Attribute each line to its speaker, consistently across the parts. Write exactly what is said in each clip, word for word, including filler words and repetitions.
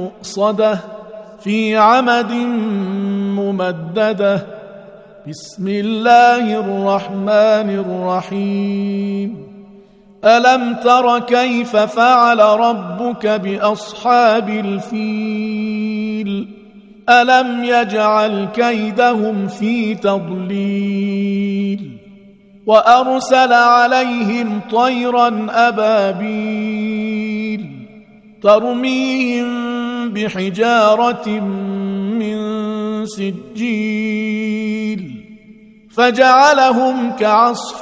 Speaker 1: مؤصدة في عمد ممددة. بسم الله الرحمن الرحيم. ألم تر كيف فعل ربك بأصحاب الفيل؟ ألم يجعل كيدهم في تضليل وأرسل عليهم طيرا أبابيل ترميهم بحجارة من سجيل فجعلهم كعصف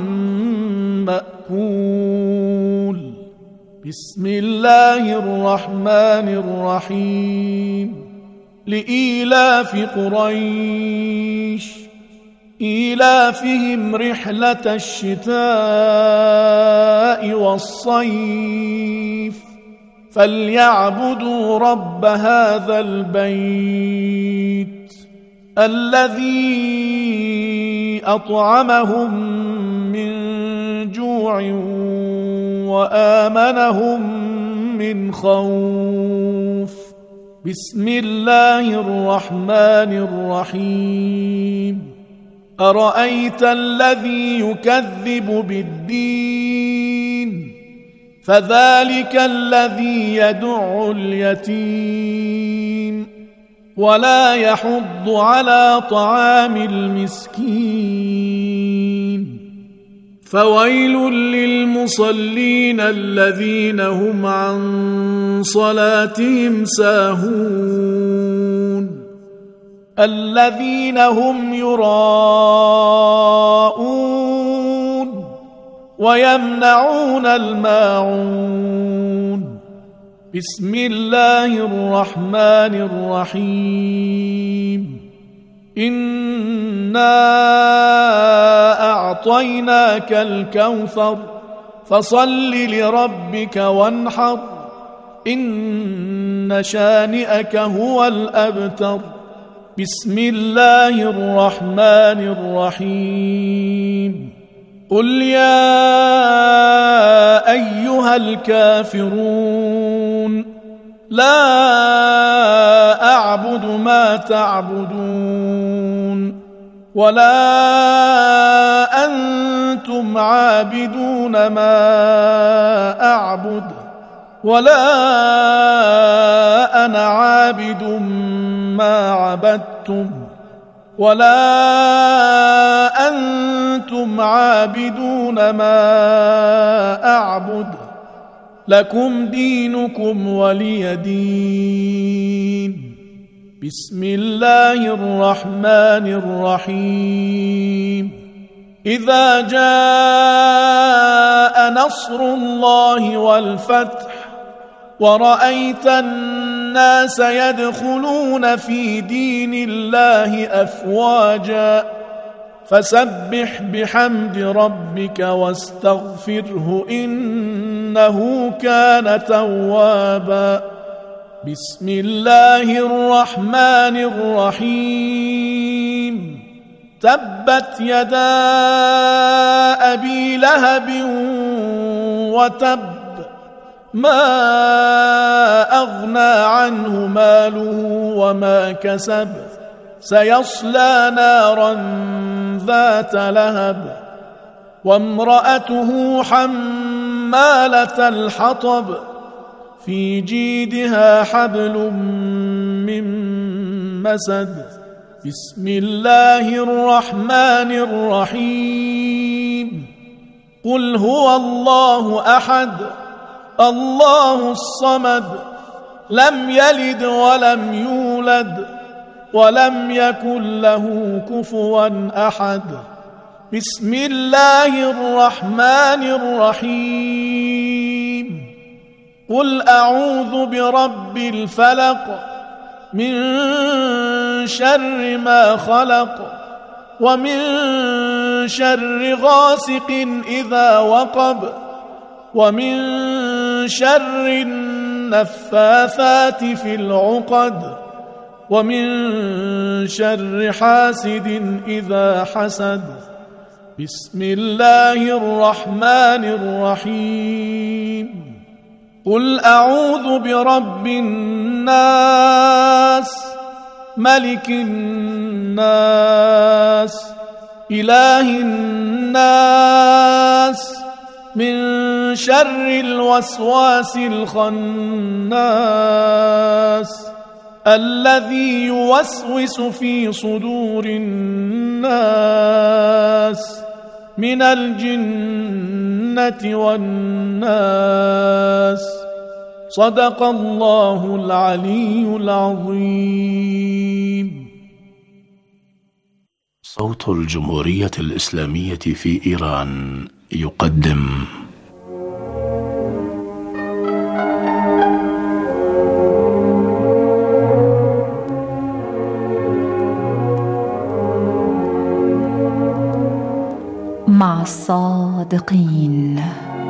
Speaker 1: مأكول. بسم الله الرحمن الرحيم. لإيلاف قريش إيلافهم رحلة الشتاء والصيف فليعبدوا رب هذا البيت الذي أطعمهم من جوع وآمنهم من خوف. بسم الله الرحمن الرحيم. أرأيت الذي يكذب بالدين فذلك الذي يدع اليتيم ولا يحض على طعام المسكين. فويل للمصلين الذين هم عن صلاتهم ساهون الذين هم يراءون ويمنعون الماعون. بسم الله الرحمن الرحيم. إنا أعطيناك الكوثر فصل لربك وانحر إن شانئك هو الأبتر. بسم الله الرحمن الرحيم. قل يا أيها الكافرون لا أعبد ما تعبدون ولا أنتم عابدون ما أعبد ولا أنا عابد ما عبدتم ولا أنتم عابدون ما أعبد لكم دينكم ولي دين. بسم الله الرحمن الرحيم. إذا جاء نصر الله والفتح ورأيت الناس يدخلون في دين الله أفواجا فسبح بحمد ربك واستغفره إنه كان توابا. بسم الله الرحمن الرحيم. تبت يدا أبي لهب وتب ما أغنى عنه ماله وما كسب سيصلى نارا ذات لهب وامرأته حمالة الحطب في جيدها حبل من مسد. بسم الله الرحمن الرحيم. قل هو الله أحد الله الصمد لم يلد ولم يولد ولم يكن له كفوا أحد. بسم الله الرحمن الرحيم. قل أعوذ برب الفلق من شر ما خلق ومن شر غاسق إذا وقب ومن شر النفاثات في العقد ومن شر حاسد إذا حسد. بسم الله الرحمن الرحيم. قل أعوذ برب الناس ملك الناس إله الناس من شر الوسواس الخناس الذي يوسوس في صدور الناس من الجنة والناس. صدق الله العلي العظيم.
Speaker 2: صوت الجمهورية الإسلامية في إيران يقدم
Speaker 3: مع الصادقين.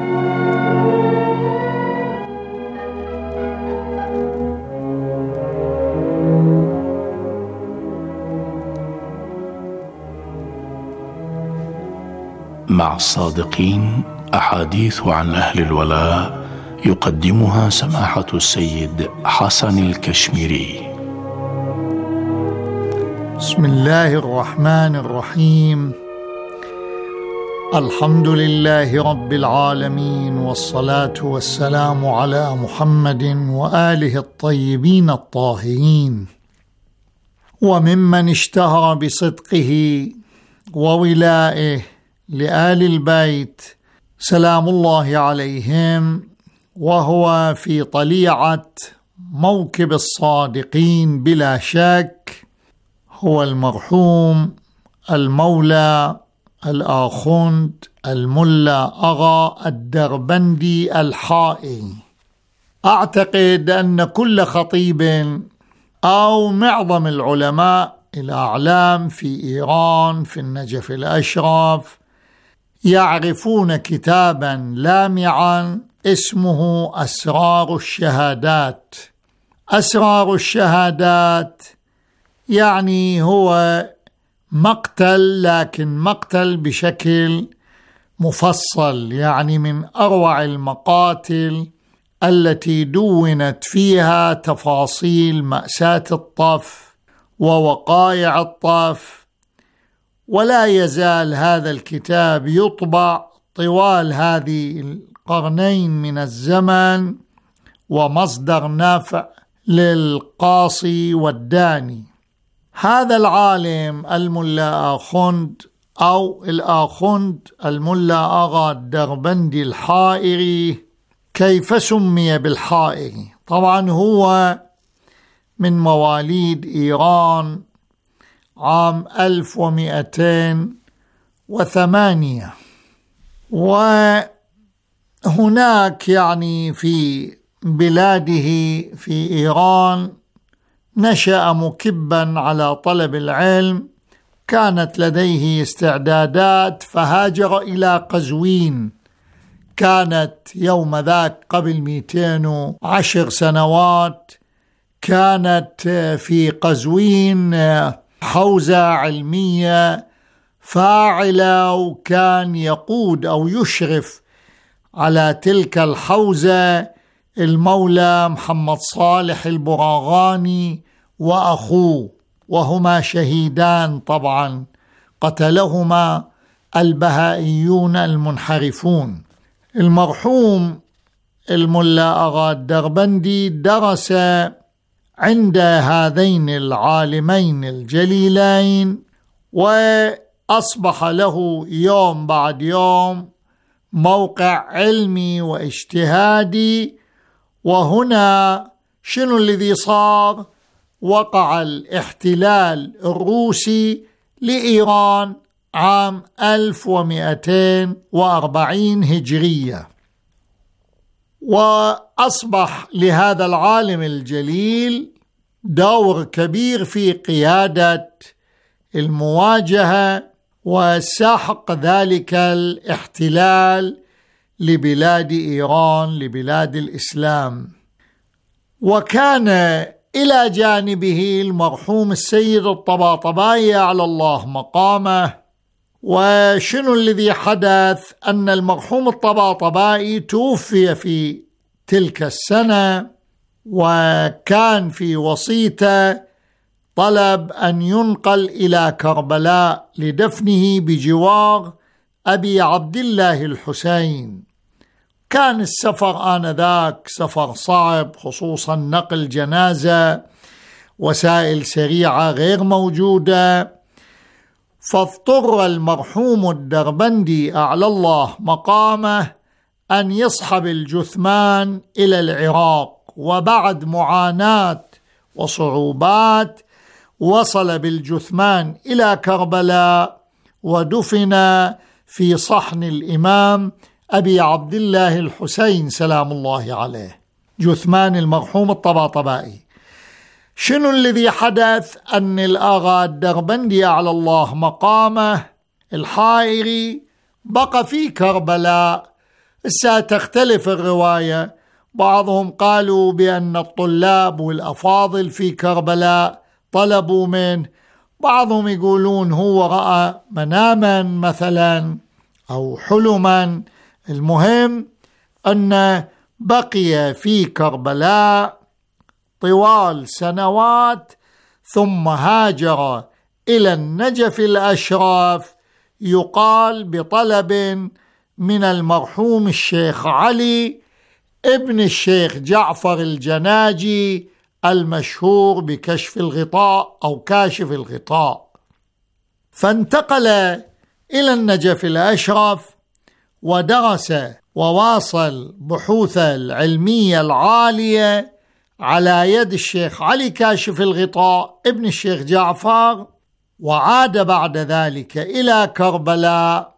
Speaker 2: مع الصادقين أحاديث عن أهل الولاء يقدمها سماحة السيد حسن الكشميري.
Speaker 4: بسم الله الرحمن الرحيم. الحمد لله رب العالمين، والصلاة والسلام على محمد وآله الطيبين الطاهرين، وممن اشتهر بصدقه وولائه لآل البيت سلام الله عليهم، وهو في طليعة موكب الصادقين بلا شك، هو المرحوم المولى الآخوند الملا أغا الدربندي الحائي. أعتقد أن كل خطيب أو معظم العلماء الأعلام في إيران في النجف الأشرف يعرفون كتابا لامعا اسمه أسرار الشهادات. أسرار الشهادات يعني هو مقتل، لكن مقتل بشكل مفصل، يعني من أروع المقاتل التي دونت فيها تفاصيل مأساة الطف ووقائع الطف. ولا يزال هذا الكتاب يطبع طوال هذه القرنين من الزمن، ومصدر نافع للقاصي والداني. هذا العالم الملا آخوند أو الآخوند الملا أغا الدربندي الحائري، كيف سمي بالحائري؟ طبعا هو من مواليد إيران عام ألف ومئتين وثمانية، وهناك يعني في بلاده في إيران نشأ مكبا على طلب العلم، كانت لديه استعدادات فهاجر إلى قزوين. كانت يوم ذاك قبل مئتين وعشر سنوات، كانت في قزوين حوزة علمية فاعلة، وكان يقود أو يشرف على تلك الحوزة المولى محمد صالح البراغاني وأخوه، وهما شهيدان طبعا قتلهما البهائيون المنحرفون. المرحوم الملا أغا الدربندي درس عند هذين العالمين الجليلين، وأصبح له يوم بعد يوم موقع علمي واجتهادي. وهنا شنو الذي صار؟ وقع الاحتلال الروسي لإيران عام ألف ومئتين وأربعين هجرية، وأصبح لهذا العالم الجليل دور كبير في قيادة المواجهة وسحق ذلك الاحتلال لبلاد إيران، لبلاد الإسلام. وكان إلى جانبه المرحوم السيد الطباطبائي على الله مقامه. وشنو الذي حدث؟ أن المرحوم الطباطبائي توفي في تلك السنة، وكان في وصيته طلب أن ينقل إلى كربلاء لدفنه بجوار أبي عبد الله الحسين. كان السفر آنذاك سفر صعب، خصوصا نقل جنازة، وسائل سريعة غير موجودة، فاضطر المرحوم الدربندي أعلى الله مقامه أن يصحب الجثمان إلى العراق، وبعد معاناة وصعوبات وصل بالجثمان إلى كربلاء ودفن في صحن الإمام أبي عبد الله الحسين سلام الله عليه، جثمان المرحوم الطباطبائي. شنو الذي حدث؟ أن الآغا الدربندي على الله مقامه الحائري بقى في كربلاء. إسا تختلف الرواية، بعضهم قالوا بأن الطلاب والأفاضل في كربلاء طلبوا منه، بعضهم يقولون هو رأى مناما مثلا أو حلما. المهم أن بقي في كربلاء طوال سنوات، ثم هاجر إلى النجف الأشراف، يقال بطلب من المرحوم الشيخ علي ابن الشيخ جعفر الجناجي المشهور بكشف الغطاء أو كاشف الغطاء. فانتقل إلى النجف الأشرف ودرس وواصل بحوثه العلمية العالية على يد الشيخ علي كاشف الغطاء ابن الشيخ جعفر، وعاد بعد ذلك إلى كربلاء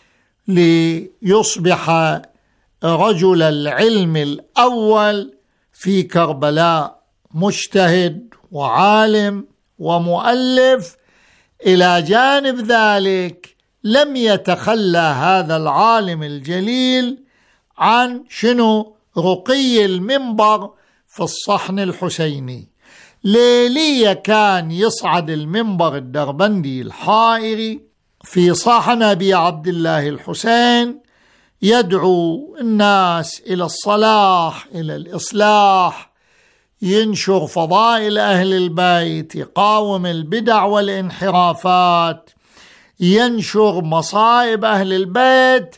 Speaker 4: ليصبح رجل العلم الأول في كربلاء، مجتهد وعالم ومؤلف. إلى جانب ذلك لم يتخلى هذا العالم الجليل عن شنو؟ رقي المنبر في الصحن الحسيني. ليلية كان يصعد المنبر الدربندي الحائري في صحن أبي عبد الله الحسين، يدعو الناس إلى الصلاح، إلى الإصلاح، ينشر فضائل أهل البيت، يقاوم البدع والانحرافات، ينشر مصائب أهل البيت.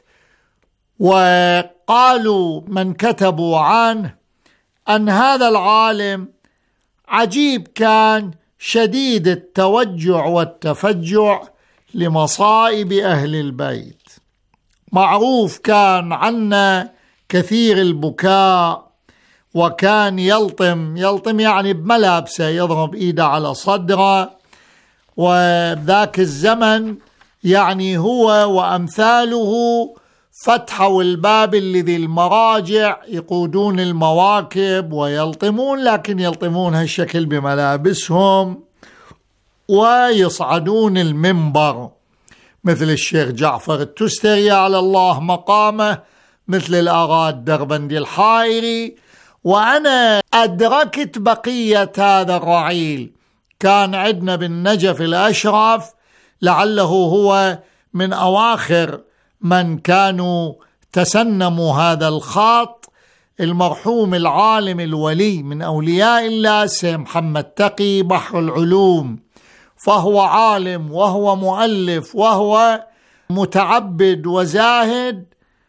Speaker 4: وقالوا من كتبوا عنه أن هذا العالم عجيب، كان شديد التوجع والتفجع لمصائب أهل البيت، معروف كان عنا كثير البكاء، وكان يلطم يلطم يعني بملابسه، يضرب إيده على صدره. وذاك الزمن يعني هو وأمثاله فتحوا الباب الذي المراجع يقودون المواكب ويلطمون، لكن يلطمون هالشكل بملابسهم، ويصعدون المنبر مثل الشيخ جعفر التستري على الله مقامه، مثل الآغا الدربندي الحائري. وأنا أدركت بقية هذا الرعيل، كان عندنا بالنجف الأشرف لعله هو من أواخر من كانوا تسنموا هذا الخط، المرحوم العالم الولي من أولياء الله سي محمد تقي بحر العلوم، فهو عالم وهو مؤلف وهو متعبد وزاهد،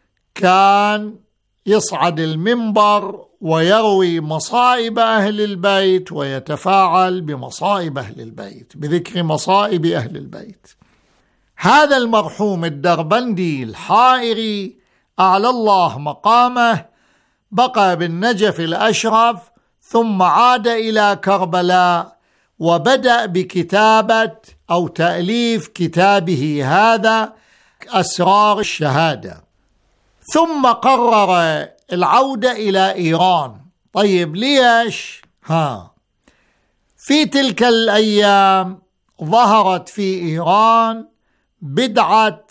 Speaker 4: كان يصعد المنبر ويروي مصائب أهل البيت ويتفاعل بمصائب أهل البيت، بذكر مصائب أهل البيت. هذا المرحوم الدربندي الحائري أعلى الله مقامه بقى بالنجف الأشرف، ثم عاد إلى كربلاء وبدأ بكتابة أو تأليف كتابه هذا أسرار الشهادة، ثم قرر العودة إلى إيران. طيب ليش؟ ها في تلك الأيام ظهرت في إيران بدعة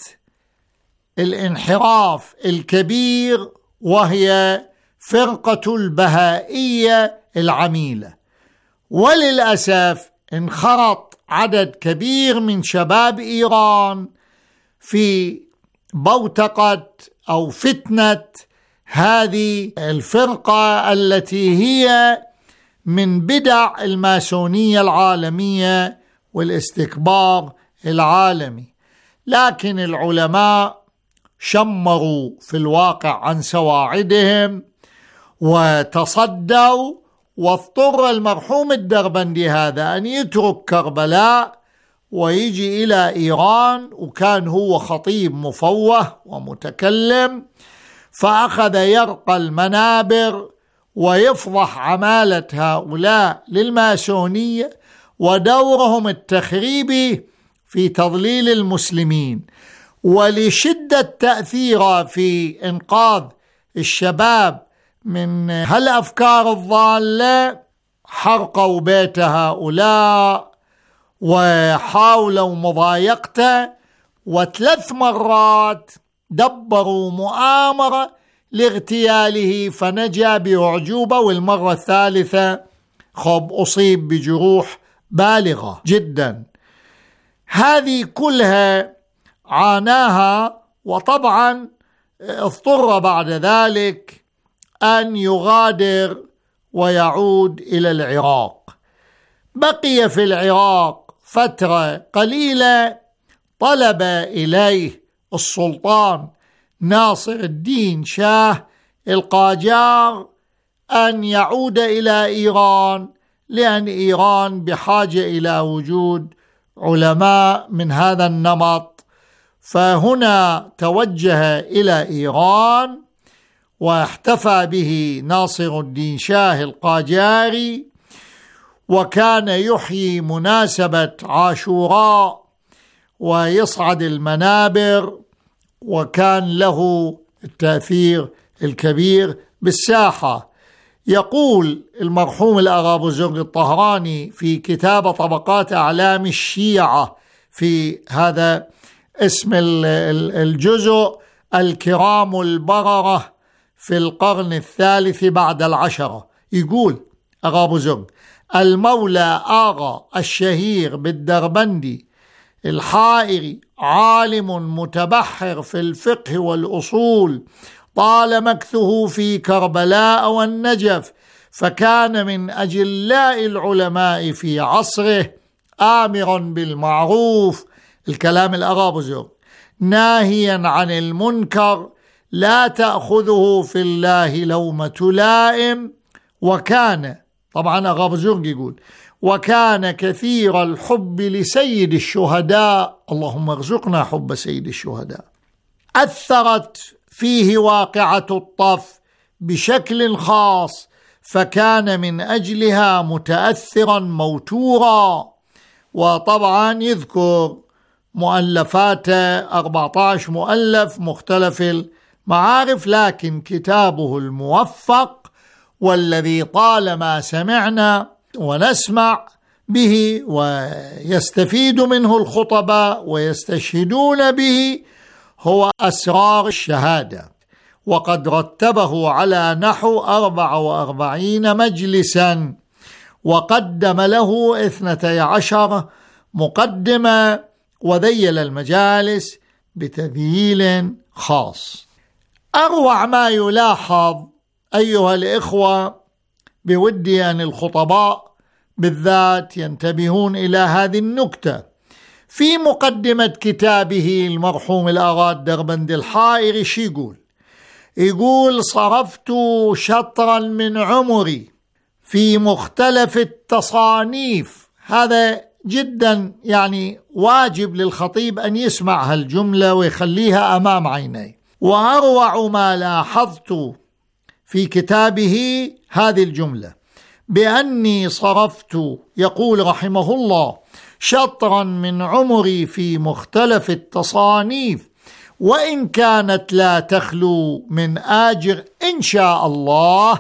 Speaker 4: الانحراف الكبير، وهي فرقة البهائية العميلة، وللأسف انخرط عدد كبير من شباب إيران في بوتقة أو فتنة هذه الفرقة التي هي من بدع الماسونية العالمية والاستكبار العالمي. لكن العلماء شمروا في الواقع عن سواعدهم وتصدوا، واضطر المرحوم الدربندي هذا أن يترك كربلاء ويجي إلى إيران، وكان هو خطيب مفوه ومتكلم، فأخذ يرقى المنابر ويفضح عمالة هؤلاء للماسونية ودورهم التخريبي في تضليل المسلمين. ولشدة تأثيره في إنقاذ الشباب من هالأفكار الضالة حرقوا بيت هؤلاء وحاولوا مضايقته، وثلاث مرات دبروا مؤامرة لاغتياله فنجا بأعجوبة، والمرة الثالثة خب أصيب بجروح بالغة جدا. هذه كلها عاناها، وطبعا اضطر بعد ذلك أن يغادر ويعود إلى العراق. بقي في العراق فترة قليلة، طلب إليه السلطان ناصر الدين شاه القاجار أن يعود إلى إيران، لأن إيران بحاجة إلى وجود علماء من هذا النمط. فهنا توجه إلى إيران واحتفى به ناصر الدين شاه القاجاري، وكان يحيي مناسبة عاشوراء ويصعد المنابر، وكان له التأثير الكبير بالساحة. يقول المرحوم الأغا زرق الطهراني في كتاب طبقات أعلام الشيعة في هذا اسم الجزء الكرام البررة في القرن الثالث بعد العشرة، يقول أغا زرق: المولى آغا الشهير بالدربندي الحائري عالم متبحر في الفقه والأصول، طال مكثه في كربلاء والنجف، فكان من أجلاء العلماء في عصره، آمرا بالمعروف، الكلام الأغابزر، ناهيا عن المنكر، لا تأخذه في الله لومة لائم. وكان طبعا أغابزر يقول: وكان كثير الحب لسيد الشهداء، اللهم ارزقنا حب سيد الشهداء. أثرت فيه واقعة الطف بشكل خاص، فكان من أجلها متأثرا موتورا. وطبعا يذكر مؤلفاته أربعة عشر مؤلف مختلف المعارف، لكن كتابه الموفق والذي طالما سمعنا ونسمع به ويستفيد منه الخطباء ويستشهدون به هو أسرار الشهادة، وقد رتبه على نحو أربع وأربعين مجلسا، وقدم له اثنتي عشر مقدمة، وذيل المجالس بتذييل خاص. أروع ما يلاحظ أيها الإخوة، بودي أن الخطباء بالذات ينتبهون إلى هذه النكتة. في مقدمة كتابه المرحوم الأغا الدربندي الحائري شي يقول؟ يقول: صرفت شطرا من عمري في مختلف التصانيف. هذا جدا يعني واجب للخطيب أن يسمع هالجملة ويخليها أمام عينيه. وأروع ما لاحظت في كتابه هذه الجملة: بأني صرفت، يقول رحمه الله، شطرا من عمري في مختلف التصانيف، وإن كانت لا تخلو من آجر إن شاء الله،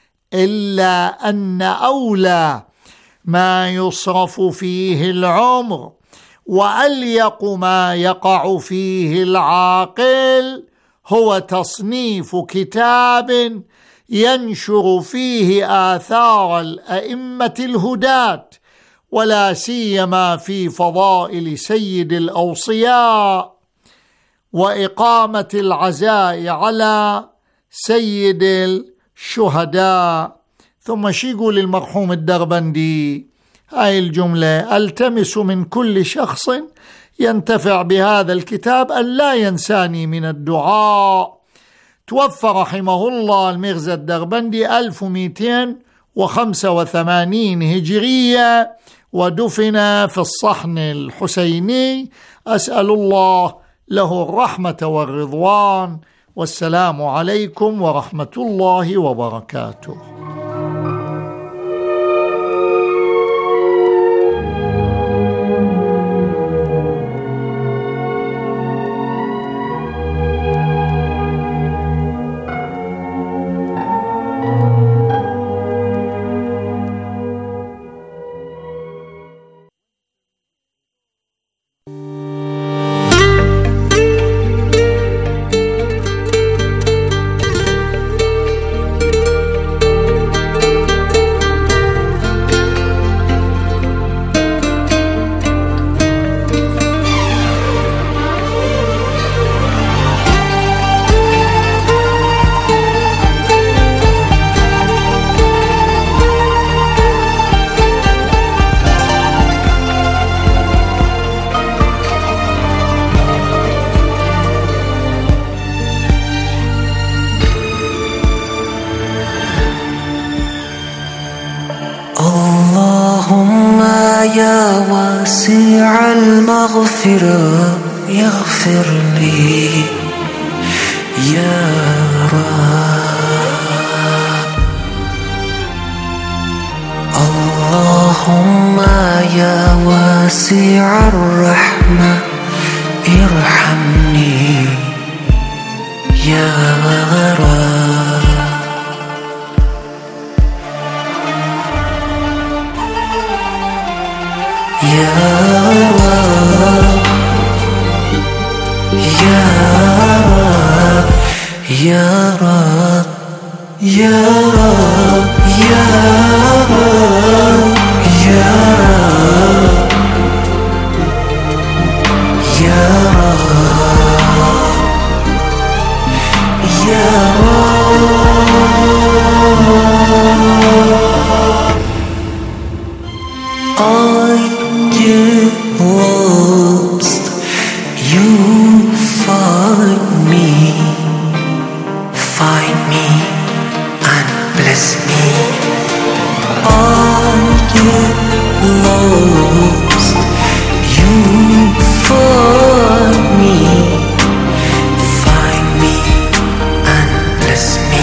Speaker 4: إلا أن أولى ما يصرف فيه العمر وأليق ما يقع فيه العاقل هو تصنيف كتاب ينشر فيه آثار الأئمة الهداة، ولا سيما في فضائل سيد الأوصياء، وإقامة العزاء على سيد الشهداء. ثم شي يقول المرحوم الدربندي هاي الجملة: التمس من كل شخص ينتفع بهذا الكتاب أن لا ينساني من الدعاء. توفى رحمه الله الميرزا الدربندي ألف ومئتين وخمسة وثمانين هجرية، ودفن في الصحن الحسيني. أسأل الله له الرحمة والرضوان، والسلام عليكم ورحمة الله وبركاته.
Speaker 5: واسع المغفرة يغفر لي يا رب. اللهم يا واسع الرحمة ارحمني يا رب. يا رب يا رب يا رب يا رب يا رب يا رب يا رب يا رب. I get lost, you find me, find me and bless me. I get lost, you find me, find me and bless me.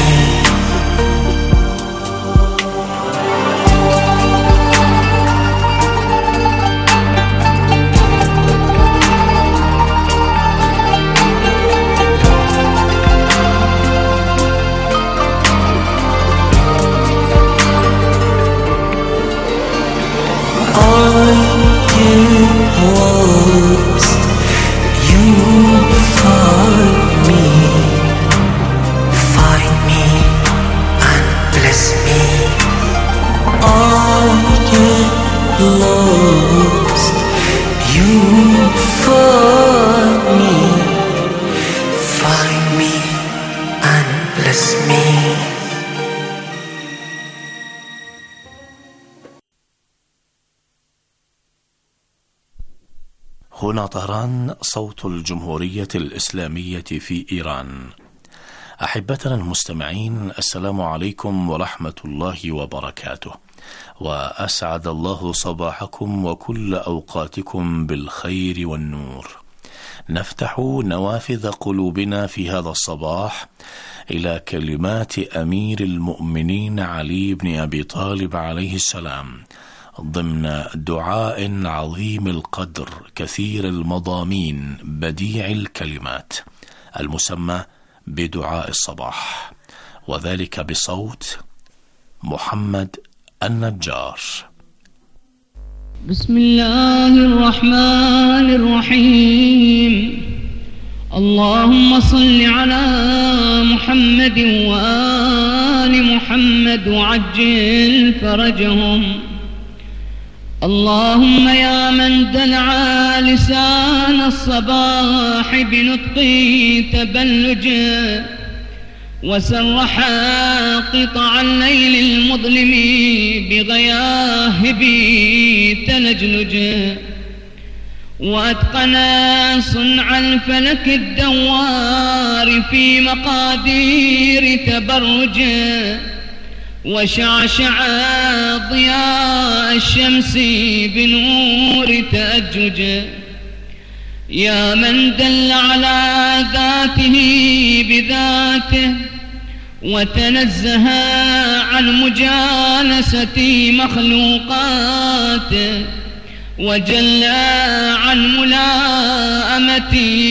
Speaker 5: Lost, you find me, find me and bless me.
Speaker 2: هنا طهران، صوت الجمهورية الإسلامية في إيران. أحبتنا المستمعين، السلام عليكم ورحمة الله وبركاته، وأسعد الله صباحكم وكل أوقاتكم بالخير والنور. نفتح نوافذ قلوبنا في هذا الصباح إلى كلمات أمير المؤمنين علي بن أبي طالب عليه السلام ضمن دعاء عظيم القدر كثير المضامين بديع الكلمات المسمى بدعاء الصباح، وذلك بصوت محمد النجار.
Speaker 6: بسم الله الرحمن الرحيم. اللهم صل على محمد وآل محمد وعجل فرجهم. اللهم يا من دلع لسان الصباح بنطق تبلجه، وسرح قطع الليل المظلم بغياهب تلجلج، وأتقن صنع الفلك الدوار في مقادير تبرج، وشعشع ضياء الشمس بنور تأجج. يا من دل على ذاته بذاته وتنزه عن مجالسة مخلوقاته، وجل عن ملاءمة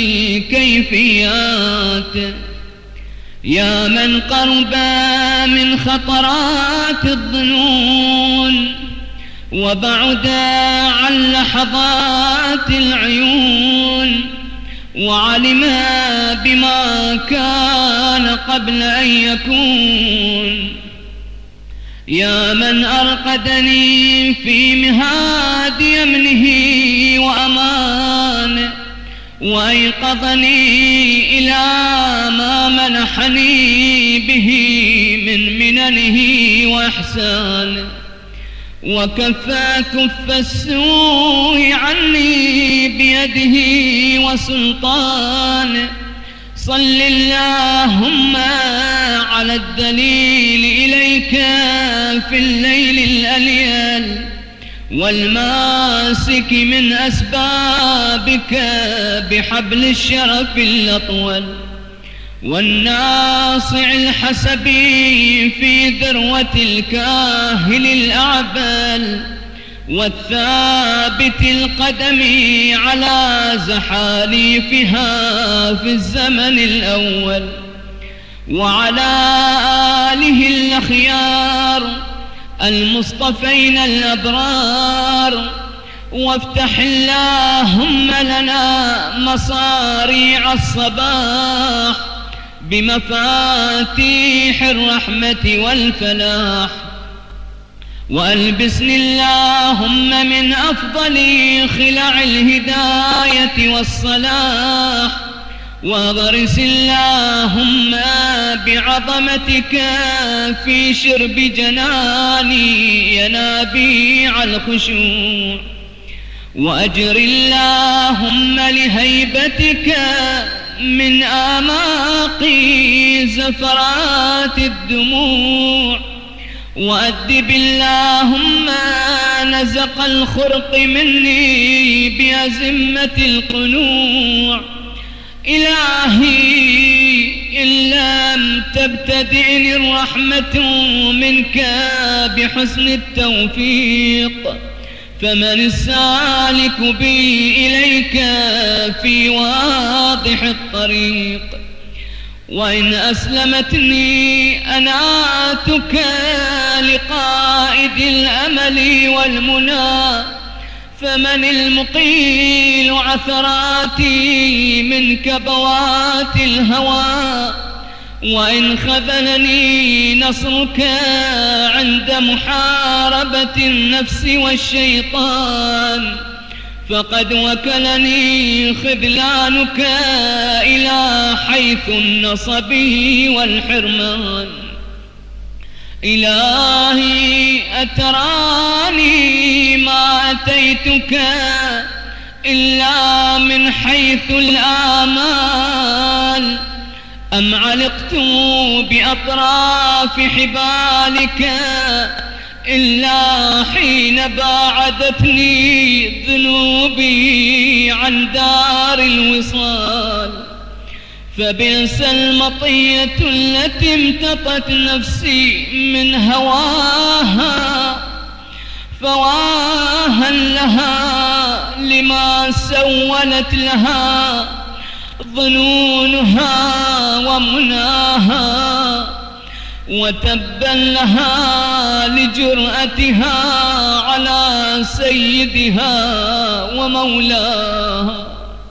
Speaker 6: كيفياته. يا من قرب من خطرات الظنون وبعد عن لحظات العيون، وعلم بما كان قبل أن يكون. يا من أرقدني في مهاد يمنه وأمانه، وأيقظني إلى ما منحني به من مننه وإحسانه، وكفى كف السوء عني بيده وسلطانه. صل اللهم على الدليل إليك في الليل الأليل، والماسك من أسبابك بحبل الشرف الأطول، والناصع الحسبي في ذروة الكاهل الأعبل، والثابت القدم على زحاليفها في الزمن الأول، وعلى آله الأخيار المصطفين الأبرار. وافتح اللهم لنا مصاريع الصباح بمفاتيح الرحمة والفلاح، وألبسني اللهم من أفضل خلع الهداية والصلاح، وغرس اللهم بعظمتك في شرب جناني ينابيع الخشوع، وأجر اللهم لهيبتك من آماقي زفرات الدموع، وأدب اللهم نزق الخرق مني بأزمة القنوع. إلهي إن لم تبتدئني الرحمة منك بحسن التوفيق، فمن السالك بي إليك في واضح الطريق. وإن أسلمتني أناتك لقائد الأمل والمنى، فمن المقيل عثراتي من كبوات الهوى. وإن خذلني نصرك عند محاربة النفس والشيطان، فقد وكلني خذلانك إلى حيث النصب والحرمان. إلهي أتراني ما أتيتك إلا من حيث الآمال، أم علقت بأطراف حبالك إلا حين باعدتني ذنوبي عن دار الوصال. فبئس المطية التي امتطت نفسي من هواها، فواها لها لما سولت لها ظنونها ومناها، وتبا لها لجرأتها على سيدها ومولاها.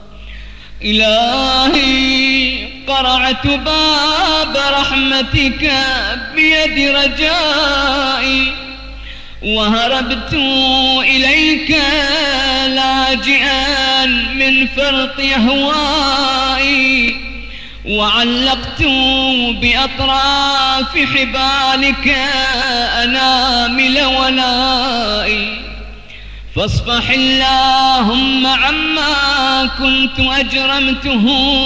Speaker 6: إلهي قرعت باب رحمتك بيد رجائي، وهربت إليك لاجئا من فرط أهوائي، وعلقت بأطراف حبالك أنامل ولائي، فاصفح اللهم عما كنت أجرمته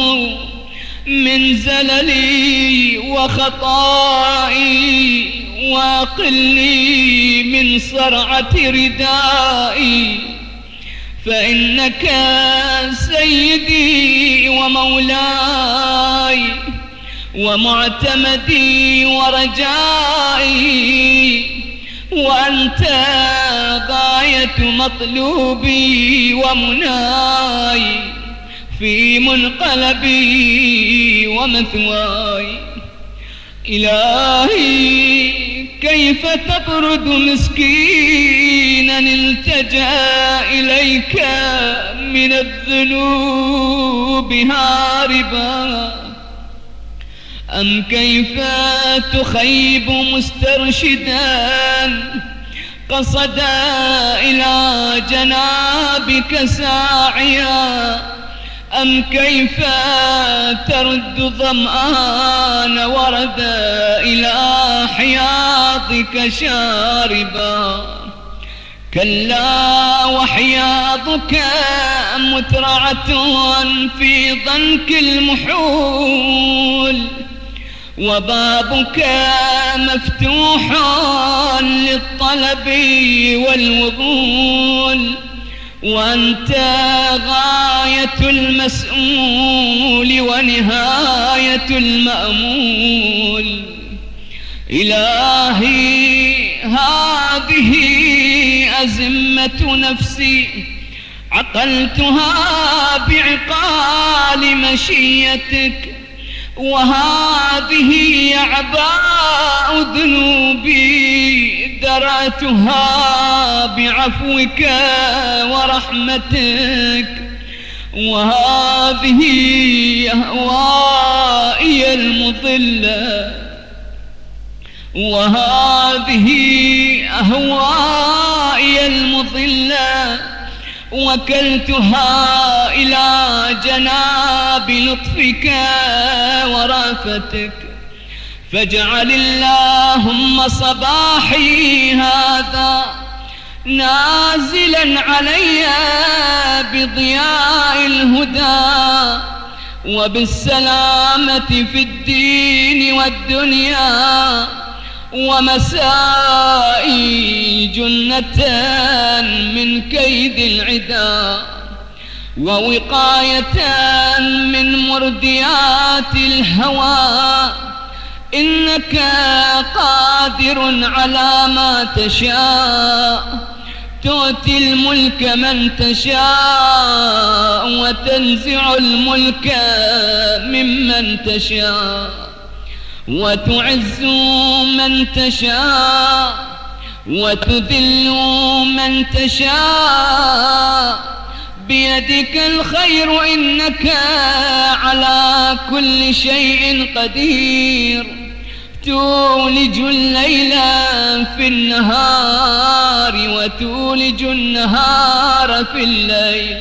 Speaker 6: من زللي وخطائي، وأقلني من صرعة ردائي، فإنك سيدي ومولاي ومعتمدي ورجائي، وأنت غاية مطلوبي ومناي في منقلبي ومثواي. إلهي كيف تطرد مسكينا التجأ إليك من الذنوب هاربا، أم كيف تخيب مسترشدا قصد إلى جنابك ساعيا، أم كيف ترد ظمآن ورد إلى حياضك شاربا. كلا وحياضك مترعة في ضنك المحول، وبابك مفتوح للطلب والوضول، وأنت غاية المسؤول ونهاية المأمول. إلهي هذه أزمة نفسي عقلتها بعقال مشيتك، وهذه أعباء ذنوبي درأتها بعفوك ورحمتك، وهذه أهوائي المضلة، وهذه أهوائي المضلة وكلتها إلى جناب لطفك ورأفتك. فاجعل اللهم صباحي هذا نازلا علي بضياء الهدى وبالسلامة في الدين والدنيا، ومسائي جنة من كيد العدا، ووقاية من مرديات الهوى. إنك قادر على ما تشاء، تؤتي الملك من تشاء وتنزع الملك ممن تشاء، وتعز من تشاء وتذل من تشاء، بيدك الخير إنك على كل شيء قدير. تولج الليل في النهار وتولج النهار في الليل،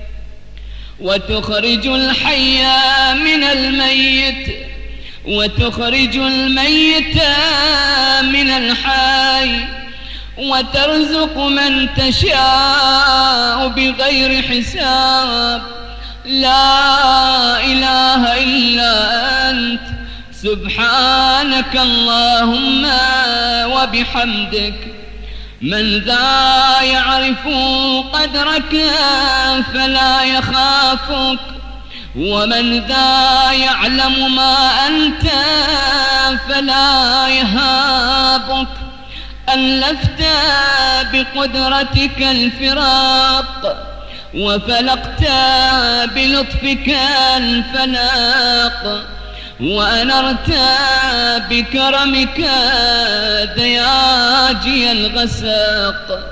Speaker 6: وتخرج الحي من الميت وتخرج الميت من الحي، وترزق من تشاء بغير حساب. لا إله إلا أنت سبحانك اللهم وبحمدك. من ذا يعرف قدرك فلا يخافك، ومن ذا يعلم ما أنت فلا يهابك. ألفت بقدرتك الفراق، وفلقت بلطفك الفلاق، وأنرت بكرمك دياجي الغساق،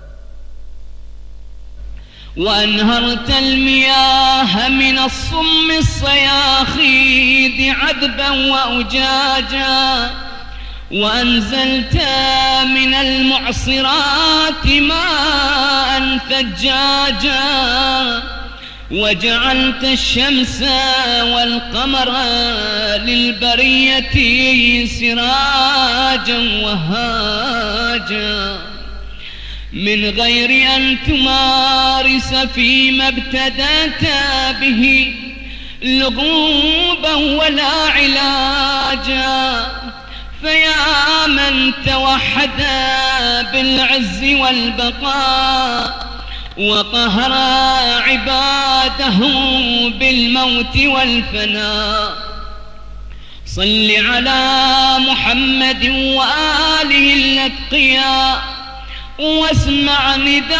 Speaker 6: وأنهرت المياه من الصم الصياخيد عذبا وأجاجا، وأنزلت من المعصرات ماء ثجاجا، وجعلت الشمس والقمر للبرية سراجا وهاجا من غير أن تمارس فيما ابتدأت به لغوبا ولا علاجا فيا من توحد بالعز والبقاء وقهر عباده بالموت والفناء صل على محمد وآله الأتقياء واسمع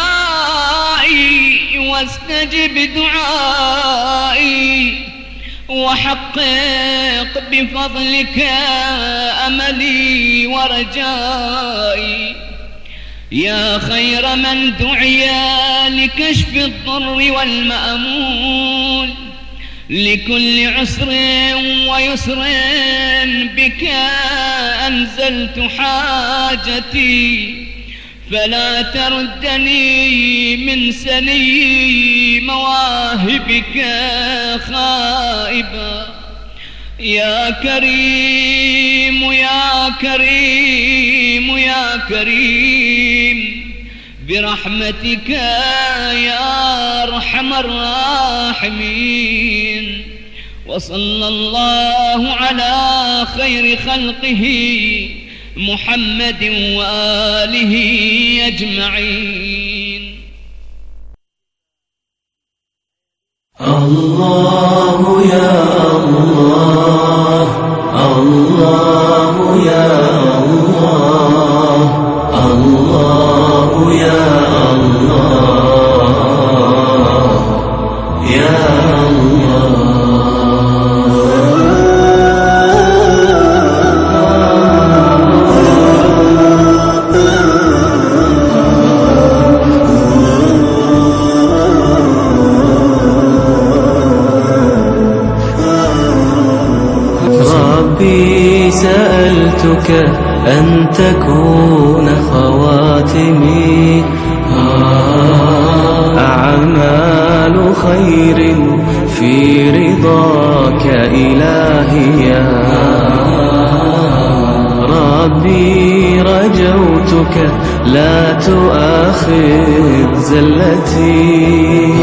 Speaker 6: ندائي واستجب دعائي وحقق بفضلك أملي ورجائي يا خير من دعي لكشف الضر والمأمول لكل عسر ويسر بك أنزلت حاجتي فلا تردني من سني مواهبك خائبا يا كريم يا كريم يا كريم برحمتك يا أرحم الراحمين وصلى الله على خير خلقه محمد وآله أجمعين.
Speaker 5: الله يا الله الله يا الله الله يا الله يا الله سألتك أن تكون خواتمي أعمال خير في رضاك إلهي ربي رجوتك لا تؤاخذ زلتي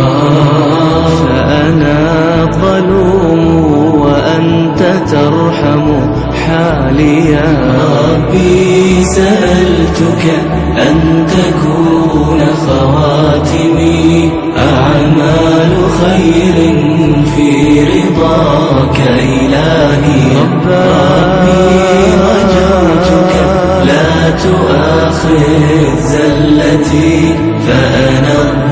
Speaker 5: فأنا الظلوم وأنت ترحم حالي يا ربي سألتك أن تكون خواتمي أعمال خير في رضاك إلهي ربي رجوتك لا تؤاخذ زلتي فأنا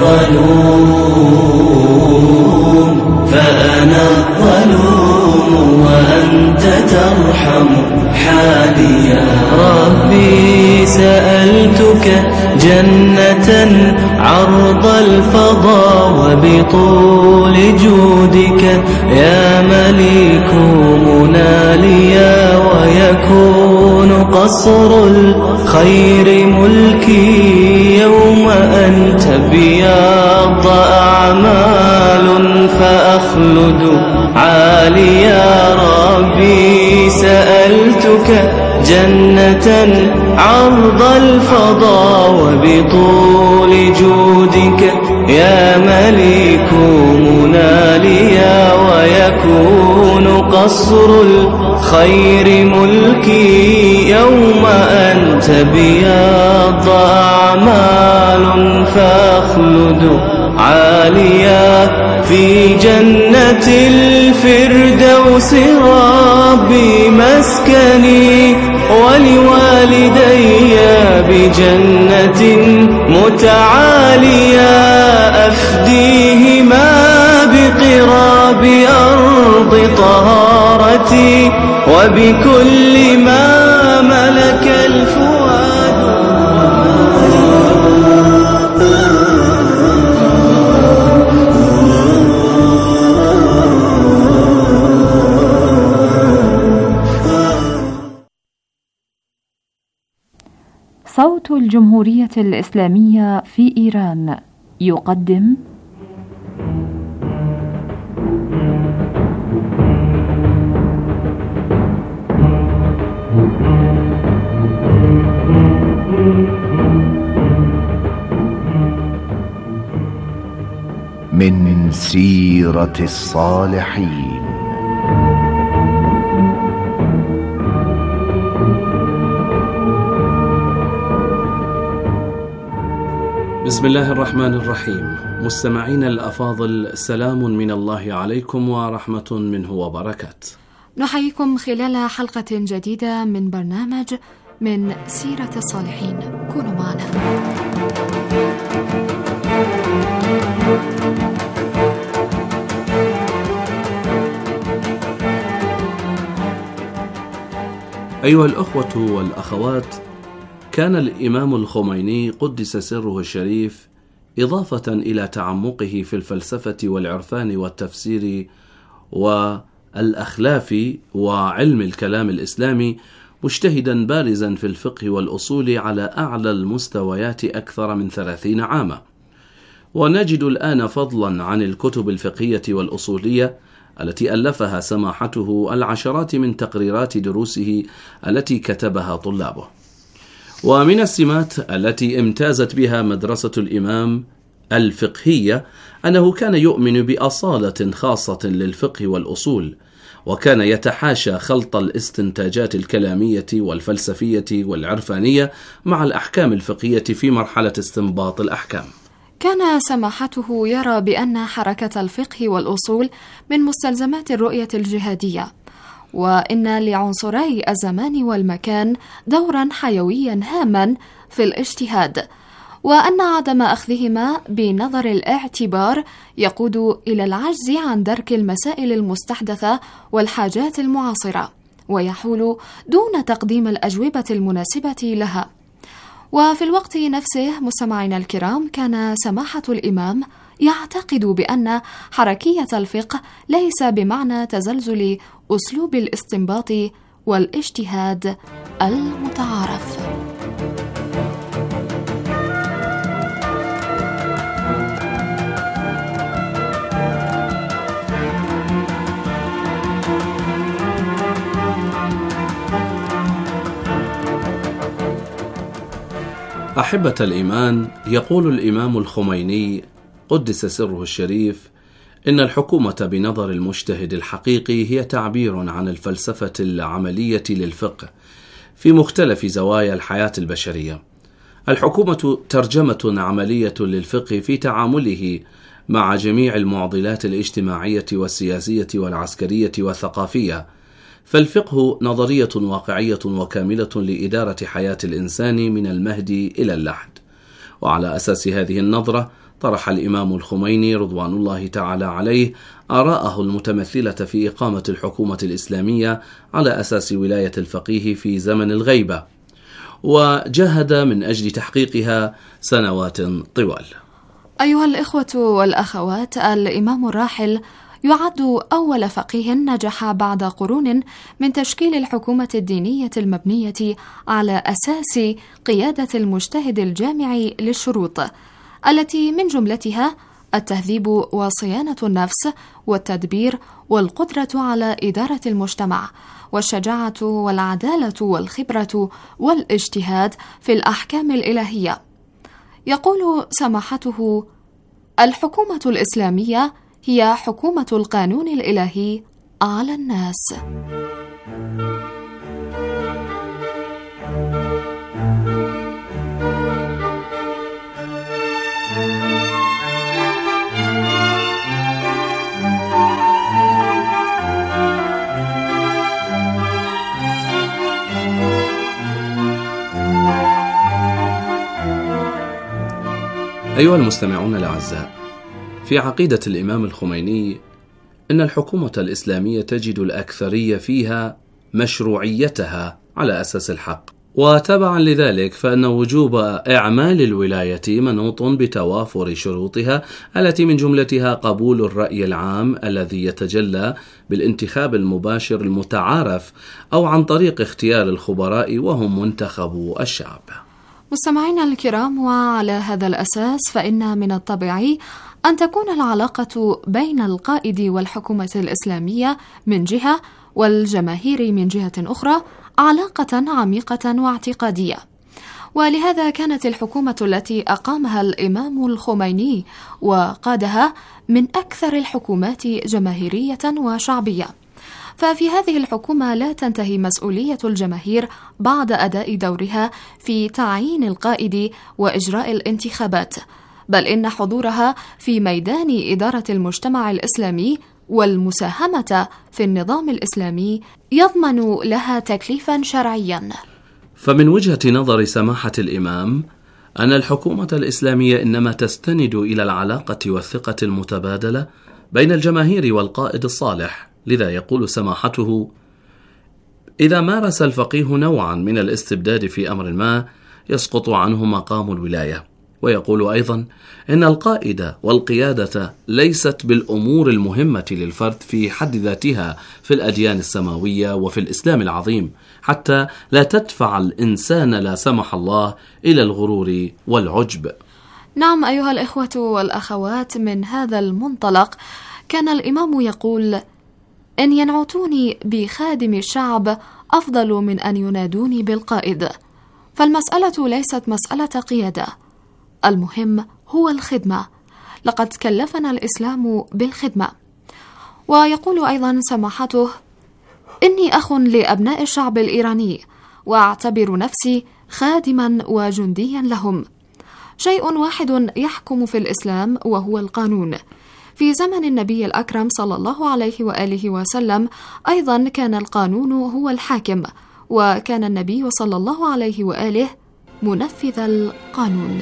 Speaker 5: الظلوم فأنا الظلوم وأنت ترحم حالي يا ربي سألتك جنة عرض الفضاء وبطول جودك يا مليك مناليا ويكون قصر الخير ملكي يوم أن تبيض أعمال فأخلد عالي يا ربي سألتك جنة عرض الفضاء وبطول جودك يا مليك مناليا ويكون قصر الخير ملكي يوم أن تبيض أعمال فأخلد عاليا في جنة الفردوس ربي مسكني ولوالدي بجنة متعاليا أفديهما بقراب أرض طهارتي وبكل ما ملك الفؤاد
Speaker 3: صوت الجمهورية الإسلامية في إيران يقدم
Speaker 7: من سيرة الصالحين.
Speaker 8: بسم الله الرحمن الرحيم. مستمعين الأفاضل، سلام من الله عليكم ورحمة منه وبركاته.
Speaker 9: نحييكم خلال حلقة جديدة من برنامج من سيرة الصالحين. كونوا معنا.
Speaker 8: أيها الأخوة والأخوات، كان الإمام الخميني قدس سره الشريف إضافة إلى تعمقه في الفلسفة والعرفان والتفسير والأخلاف وعلم الكلام الإسلامي مجتهدا بارزا في الفقه والأصول على أعلى المستويات أكثر من ثلاثين عاما. ونجد الآن فضلا عن الكتب الفقهية والأصولية التي ألفها سماحته العشرات من تقريرات دروسه التي كتبها طلابه. ومن السمات التي امتازت بها مدرسة الإمام الفقهية أنه كان يؤمن بأصالة خاصة للفقه والأصول، وكان يتحاشى خلط الاستنتاجات الكلامية والفلسفية والعرفانية مع الأحكام الفقهية في مرحلة استنباط الأحكام.
Speaker 9: كان سماحته يرى بأن حركة الفقه والأصول من مستلزمات الرؤية الجهادية، وإن لعنصري الزمان والمكان دورا حيويا هاما في الاجتهاد، وأن عدم أخذهما بنظر الاعتبار يقود إلى العجز عن درك المسائل المستحدثة والحاجات المعاصرة، ويحول دون تقديم الأجوبة المناسبة لها. وفي الوقت نفسه مستمعينا الكرام، كان سماحة الإمام يعتقد بأن حركية الفقه ليس بمعنى تزلزل أسلوب الاستنباط والاجتهاد المتعارف.
Speaker 8: أحبة الإيمان، يقول الإمام الخميني قدس سره الشريف إن الحكومة بنظر المجتهد الحقيقي هي تعبير عن الفلسفة العملية للفقه في مختلف زوايا الحياة البشرية. الحكومة ترجمة عملية للفقه في تعامله مع جميع المعضلات الاجتماعية والسياسية والعسكرية والثقافية، فالفقه نظرية واقعية وكاملة لإدارة حياة الإنسان من المهد إلى اللحد. وعلى أساس هذه النظرة طرح الإمام الخميني رضوان الله تعالى عليه آراءه المتمثلة في إقامة الحكومة الإسلامية على أساس ولاية الفقيه في زمن الغيبة، وجاهد من أجل تحقيقها سنوات طوال.
Speaker 9: أيها الإخوة والأخوات، الإمام الراحل يعد أول فقيه نجح بعد قرون من تشكيل الحكومة الدينية المبنية على أساس قيادة المجتهد الجامع للشروط التي من جملتها التهذيب وصيانة النفس والتدبير والقدرة على إدارة المجتمع والشجاعة والعدالة والخبرة والاجتهاد في الأحكام الإلهية. يقول سماحته: الحكومة الإسلامية هي حكومة القانون الإلهي على الناس.
Speaker 8: أيها المستمعون الأعزاء، في عقيدة الإمام الخميني إن الحكومة الإسلامية تجد الأكثرية فيها مشروعيتها على أساس الحق، وتبعا لذلك فإن وجوب إعمال الولاية منوط بتوافر شروطها التي من جملتها قبول الرأي العام الذي يتجلى بالانتخاب المباشر المتعارف أو عن طريق اختيار الخبراء وهم منتخبو الشعب.
Speaker 9: مستمعينا الكرام، وعلى هذا الأساس فإن من الطبيعي أن تكون العلاقة بين القائد والحكومة الإسلامية من جهة والجماهير من جهة أخرى علاقة عميقة واعتقادية، ولهذا كانت الحكومة التي أقامها الإمام الخميني وقادها من أكثر الحكومات جماهيرية وشعبية. ففي هذه الحكومة لا تنتهي مسؤولية الجماهير بعد أداء دورها في تعيين القائد وإجراء الانتخابات، بل إن حضورها في ميدان إدارة المجتمع الإسلامي والمساهمة في النظام الإسلامي يضمن لها تكليفا شرعيا.
Speaker 8: فمن وجهة نظر سماحة الإمام أن الحكومة الإسلامية إنما تستند إلى العلاقة والثقة المتبادلة بين الجماهير والقائد الصالح، لذا يقول سماحته: إذا مارس الفقيه نوعا من الاستبداد في أمر ما يسقط عنه مقام الولاية. ويقول أيضا إن القائد والقيادة ليست بالأمور المهمة للفرد في حد ذاتها في الأديان السماوية وفي الإسلام العظيم، حتى لا تدفع الإنسان لا سمح الله إلى الغرور والعجب.
Speaker 9: نعم أيها الإخوة والأخوات، من هذا المنطلق كان الإمام يقول: إن ينعتوني بخادم الشعب أفضل من أن ينادوني بالقائد. فالمسألة ليست مسألة قيادة، المهم هو الخدمة، لقد كلفنا الإسلام بالخدمة. ويقول أيضا سماحته: إني أخ لأبناء الشعب الإيراني، وأعتبر نفسي خادما وجنديا لهم. شيء واحد يحكم في الإسلام وهو القانون. في زمن النبي الأكرم صلى الله عليه وآله وسلم أيضا كان القانون هو الحاكم، وكان النبي صلى الله عليه وآله منفذ القانون.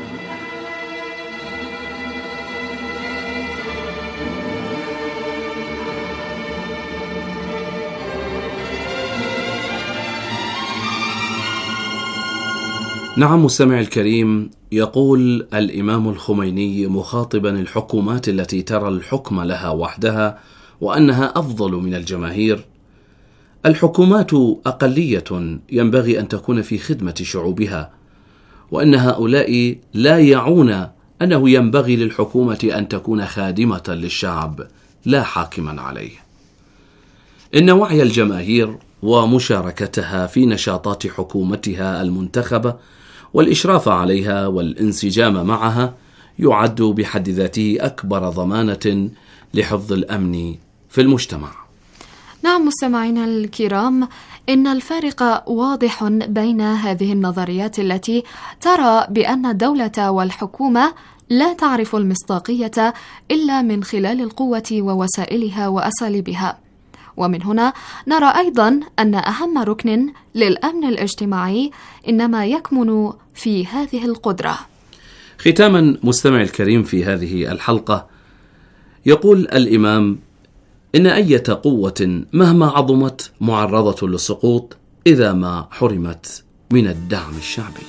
Speaker 8: نعم مستمع الكريم، يقول الإمام الخميني مخاطبا الحكومات التي ترى الحكم لها وحدها وأنها أفضل من الجماهير: الحكومات أقلية ينبغي أن تكون في خدمة شعوبها، وأن هؤلاء لا يعون أنه ينبغي للحكومة أن تكون خادمة للشعب لا حاكما عليه. إن وعي الجماهير ومشاركتها في نشاطات حكومتها المنتخبة والإشراف عليها والانسجام معها يعد بحد ذاته أكبر ضمانة لحفظ الأمن في المجتمع.
Speaker 9: نعم مستمعينا الكرام، إن الفارق واضح بين هذه النظريات التي ترى بأن الدولة والحكومة لا تعرف المصداقية إلا من خلال القوة ووسائلها وأساليبها. ومن هنا نرى أيضا أن أهم ركن للأمن الاجتماعي إنما يكمن في هذه القدرة.
Speaker 8: ختاما مستمع الكريم في هذه الحلقة، يقول الإمام: إن أية قوة مهما عظمت معرضة للسقوط إذا ما حرمت من الدعم الشعبي.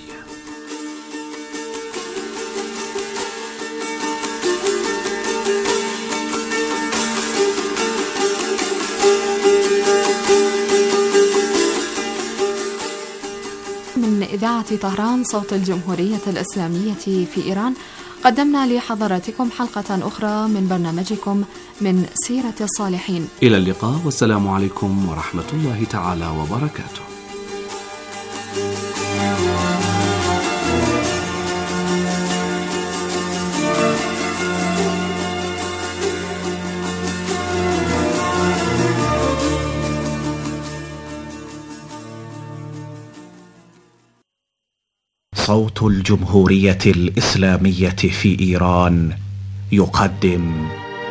Speaker 9: من إذاعة طهران صوت الجمهورية الإسلامية في إيران، قدمنا لحضراتكم حلقة أخرى من برنامجكم من سيرة الصالحين.
Speaker 8: إلى اللقاء، والسلام عليكم ورحمة الله تعالى وبركاته.
Speaker 10: صوت الجمهورية الإسلامية في إيران يقدم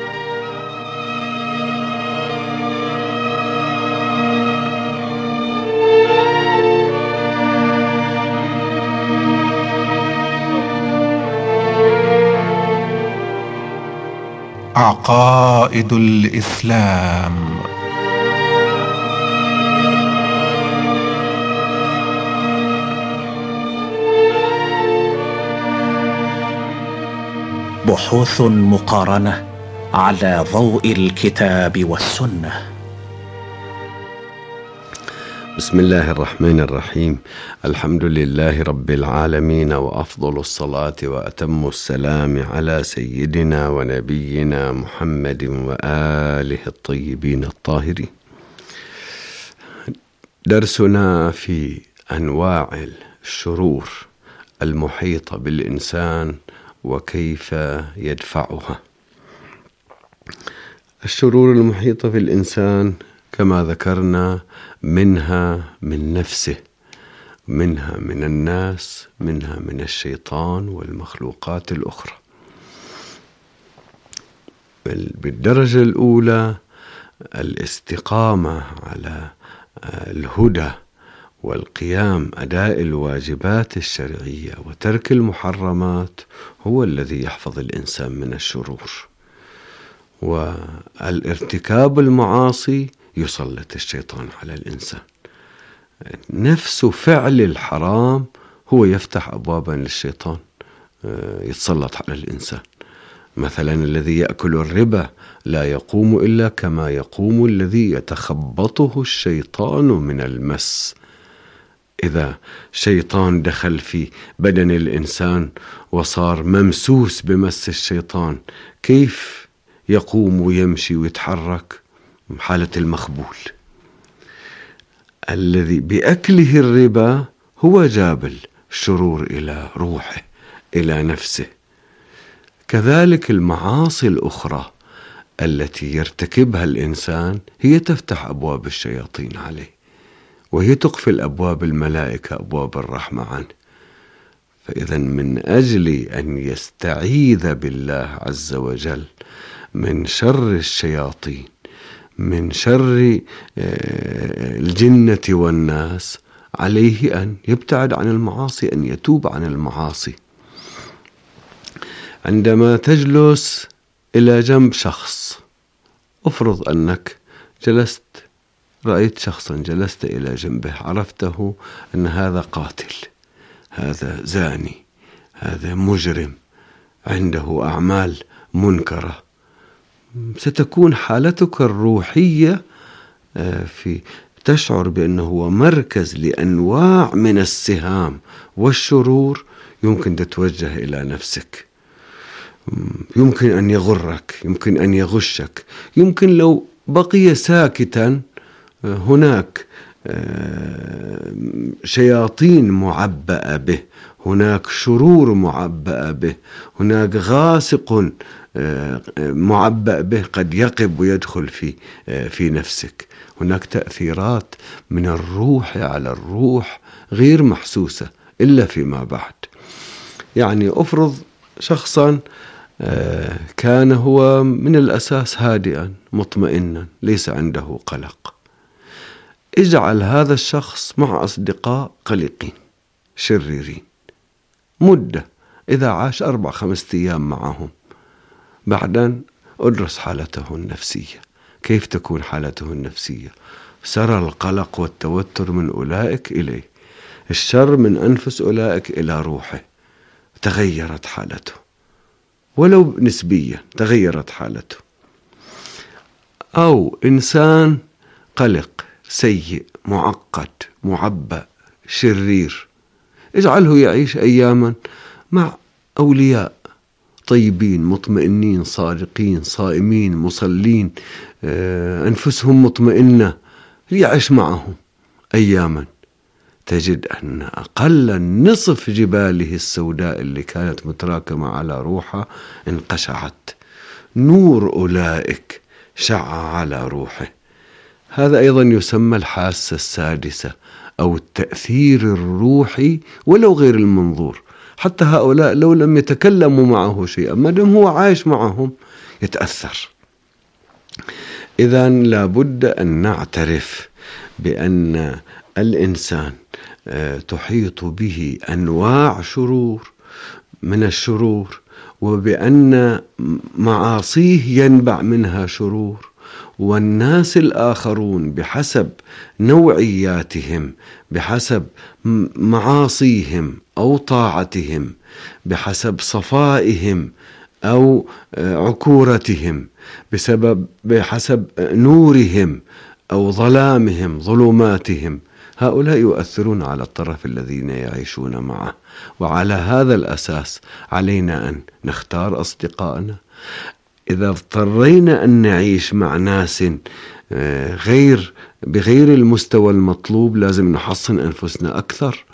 Speaker 10: عقائد الإسلام. بحوث مقارنة على ضوء الكتاب والسنة.
Speaker 11: بسم الله الرحمن الرحيم. الحمد لله رب العالمين، وأفضل الصلاة وأتم السلام على سيدنا ونبينا محمد وآله الطيبين الطاهرين. درسنا في أنواع الشرور المحيطة بالإنسان وكيف يدفعها. الشرور المحيطة بالإنسان كما ذكرنا منها من نفسه، منها من الناس، منها من الشيطان والمخلوقات الأخرى. بالدرجة الأولى الاستقامة على الهدى والقيام أداء الواجبات الشرعية وترك المحرمات هو الذي يحفظ الإنسان من الشرور. والارتكاب المعاصي يسلط الشيطان على الإنسان. نفس فعل الحرام هو يفتح أبوابا للشيطان يتسلط على الإنسان. مثلا الذي يأكل الربا لا يقوم إلا كما يقوم الذي يتخبطه الشيطان من المس. إذا شيطان دخل في بدن الإنسان وصار ممسوس بمس الشيطان، كيف يقوم ويمشي ويتحرك؟ حالة المخبول. الذي بأكله الربا هو جاب الشرور إلى روحه، إلى نفسه. كذلك المعاصي الأخرى التي يرتكبها الإنسان هي تفتح أبواب الشياطين عليه، وهي تقفل أبواب الملائكة، أبواب الرحمة عنه. فإذا من أجل أن يستعيذ بالله عز وجل من شر الشياطين، من شر الجنة والناس، عليه أن يبتعد عن المعاصي، أن يتوب عن المعاصي. عندما تجلس إلى جنب شخص، أفرض أنك جلست، رأيت شخصا جلست إلى جنبه، عرفته أن هذا قاتل، هذا زاني، هذا مجرم، عنده أعمال منكرة. ستكون حالتك الروحية في تشعر بأنه هو مركز لأنواع من السهام والشرور يمكن تتوجه إلى نفسك. يمكن أن يغرك، يمكن أن يغشك، يمكن لو بقي ساكتا هناك شياطين معبأة به، هناك شرور معبأة به، هناك غاسق معبأ به قد يقب ويدخل في في نفسك. هناك تأثيرات من الروح على الروح غير محسوسة إلا فيما بعد. يعني أفرض شخصا كان هو من الأساس هادئا مطمئنا ليس عنده قلق، اجعل هذا الشخص مع أصدقاء قلقين شريرين مدة، إذا عاش أربع خمسة أيام معهم، بعدين أدرس حالته النفسية، كيف تكون حالته النفسية. سرى القلق والتوتر من أولئك إليه، الشر من أنفس أولئك إلى روحه، تغيرت حالته ولو نسبيا، تغيرت حالته. أو إنسان قلق سيء معقد معبأ شرير، اجعله يعيش أياما مع أولياء طيبين مطمئنين صادقين صائمين مصلين، أنفسهم مطمئنة، يعيش معهم أياما، تجد أن أقل نصف جباله السوداء اللي كانت متراكمة على روحه انقشعت، نور أولئك شع على روحه. هذا أيضا يسمى الحاسة السادسة أو التأثير الروحي ولو غير المنظور. حتى هؤلاء لو لم يتكلموا معه شيئا، ما دام هو عايش معهم يتأثر. إذن لابد أن نعترف بأن الإنسان تحيط به أنواع شرور من الشرور، وبأن معاصيه ينبع منها شرور، والناس الآخرون بحسب نوعياتهم، بحسب معاصيهم أو طاعتهم، بحسب صفائهم أو عكورتهم، بسبب بحسب نورهم أو ظلامهم ظلماتهم، هؤلاء يؤثرون على الطرف الذين يعيشون معه. وعلى هذا الأساس علينا أن نختار أصدقائنا. إذا اضطرينا أن نعيش مع ناس غير بغير المستوى المطلوب، لازم نحصن أنفسنا أكثر،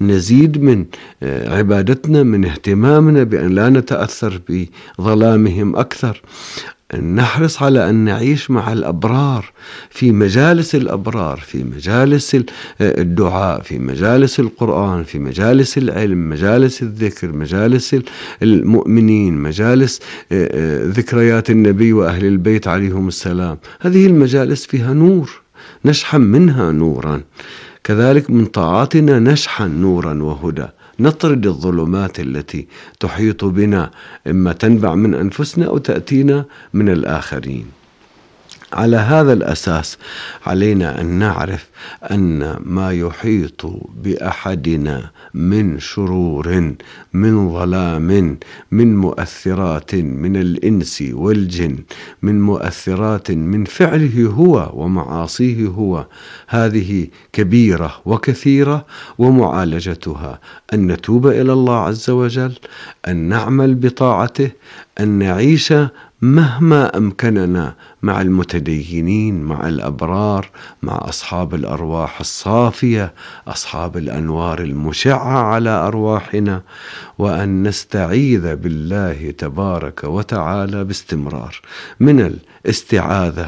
Speaker 11: نزيد من عبادتنا، من اهتمامنا بأن لا نتأثر بظلامهم أكثر. نحرص على أن نعيش مع الأبرار في مجالس الأبرار، في مجالس الدعاء، في مجالس القرآن، في مجالس العلم، مجالس الذكر، مجالس المؤمنين، مجالس ذكريات النبي وأهل البيت عليهم السلام. هذه المجالس فيها نور، نشحن منها نورا. كذلك من طاعاتنا نشحن نورا وهدى، نطرد الظلمات التي تحيط بنا، إما تنبع من أنفسنا أو تأتينا من الآخرين. على هذا الأساس علينا أن نعرف أن ما يحيط بأحدنا من شرور، من ظلام، من مؤثرات من الإنس والجن، من مؤثرات من فعله هو ومعاصيه هو، هذه كبيرة وكثيرة، ومعالجتها أن نتوب إلى الله عز وجل، أن نعمل بطاعته، أن نعيش مهما أمكننا مع المتدينين، مع الأبرار، مع أصحاب الأرواح الصافية، أصحاب الأنوار المشعة على أرواحنا، وأن نستعيذ بالله تبارك وتعالى باستمرار من الاستعاذة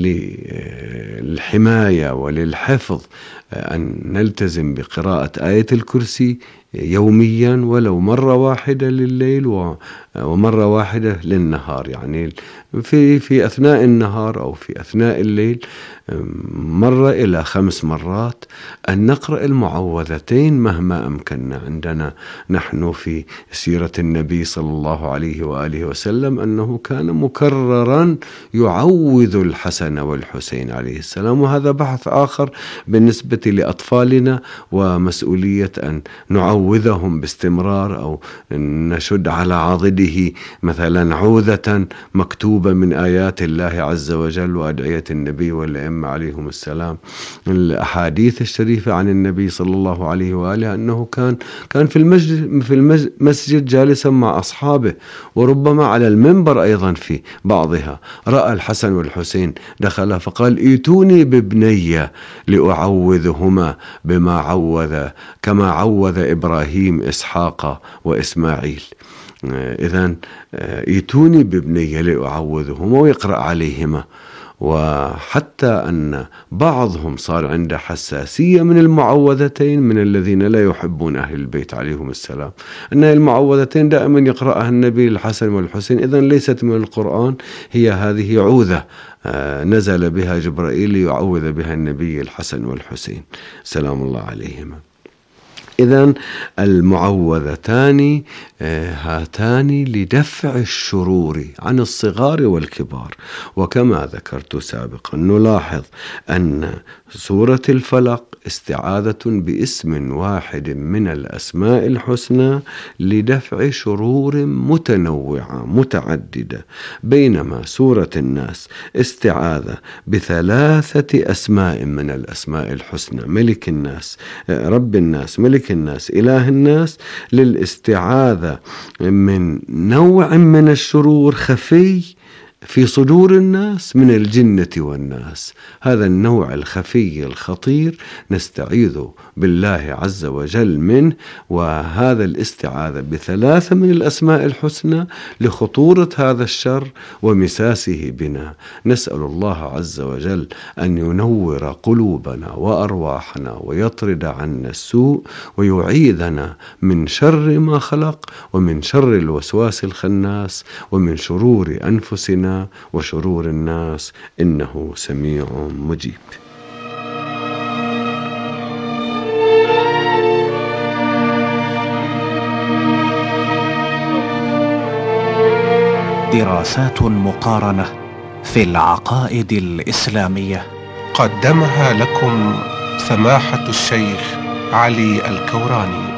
Speaker 11: للحماية وللحفظ، أن نلتزم بقراءة آية الكرسي يوميا ولو مرة واحدة لليل ومرة واحدة للنهار، يعني في في أثناء النهار أو في أثناء الليل مرة إلى خمس مرات. أن نقرأ المعوذتين مهما أمكننا. عندنا نحن في سيرة النبي صلى الله عليه وآله وسلم أنه كان مكررا يعوذ الحسن والحسين عليه السلام، وهذا بحث آخر بالنسبة لأطفالنا ومسؤولية أن نعوذهم باستمرار، أو نشد على عضده مثلا عوذة مكتوبة من آيات الله عز وجل وأدعية النبي والأئمة عليهم السلام. الأحاديث الشريفة عن النبي صلى الله عليه وآله أنه كان كان في المسجد في المسجد جالسا مع أصحابه، وربما على المنبر أيضا في بعضها، رأى الحسن والحسين دخل فقال: ائتوني بابني لأعوذهما بما عوذ كما عوذ إبراهيم إسحاق وإسماعيل. إذن ائتوني بابني لأعوذهما، ويقرأ عليهما. وحتى أن بعضهم صار عنده حساسية من المعوذتين من الذين لا يحبون أهل البيت عليهم السلام، أن المعوذتين دائما يقرأها النبي الحسن والحسين، إذن ليست من القرآن، هي هذه عوذة نزل بها جبرائيل ليعوذ بها النبي الحسن والحسين سلام الله عليهما. إذن المعوذتان هاتان لدفع الشرور عن الصغار والكبار. وكما ذكرت سابقا نلاحظ أن سورة الفلق استعاذة باسم واحد من الأسماء الحسنى لدفع شرور متنوعة متعددة، بينما سورة الناس استعاذة بثلاثة أسماء من الأسماء الحسنى: ملك الناس، رب الناس، ملك الناس، إله الناس، للاستعاذة من نوع من الشرور خفي في صدور الناس من الجنة والناس. هذا النوع الخفي الخطير نستعيذ بالله عز وجل منه، وهذا الاستعاذة بثلاثة من الأسماء الحسنى لخطورة هذا الشر ومساسه بنا. نسأل الله عز وجل أن ينور قلوبنا وأرواحنا ويطرد عنا السوء ويعيذنا من شر ما خلق، ومن شر الوسواس الخناس، ومن شرور أنفسنا وشرور الناس، إنه سميع مجيب.
Speaker 10: دراسات مقارنة في العقائد الإسلامية
Speaker 12: قدمها لكم سماحة الشيخ علي الكوراني.